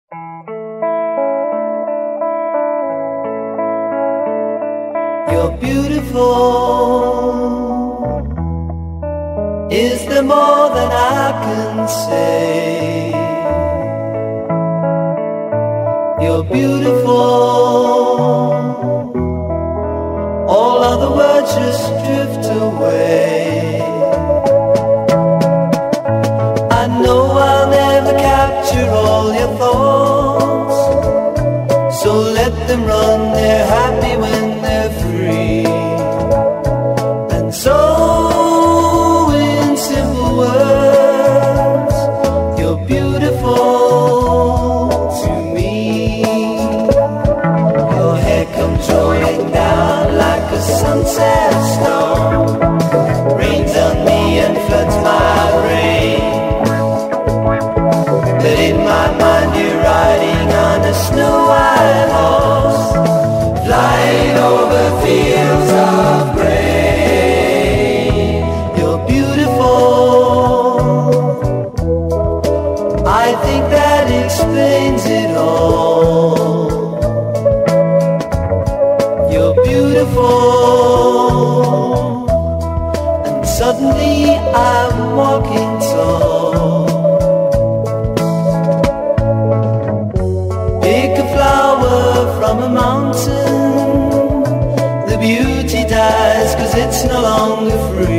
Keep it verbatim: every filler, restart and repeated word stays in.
You're beautiful. Is there more than I can say? You're beautiful. All other words just drift away. I know I'll never capture all your thoughts, so let them run, they're happy when they're free. And so in simple words, you're beautiful to me. Your hair comes rolling down like a sunset storm, rains on me and floods my brain. But in my mind you're riding on a snow-white horse, flying over fields of grain. You're beautiful. I think that explains it all. You're beautiful. And suddenly I'm walking tall. Pick a flower from a mountain, the beauty dies 'cause it's no longer free.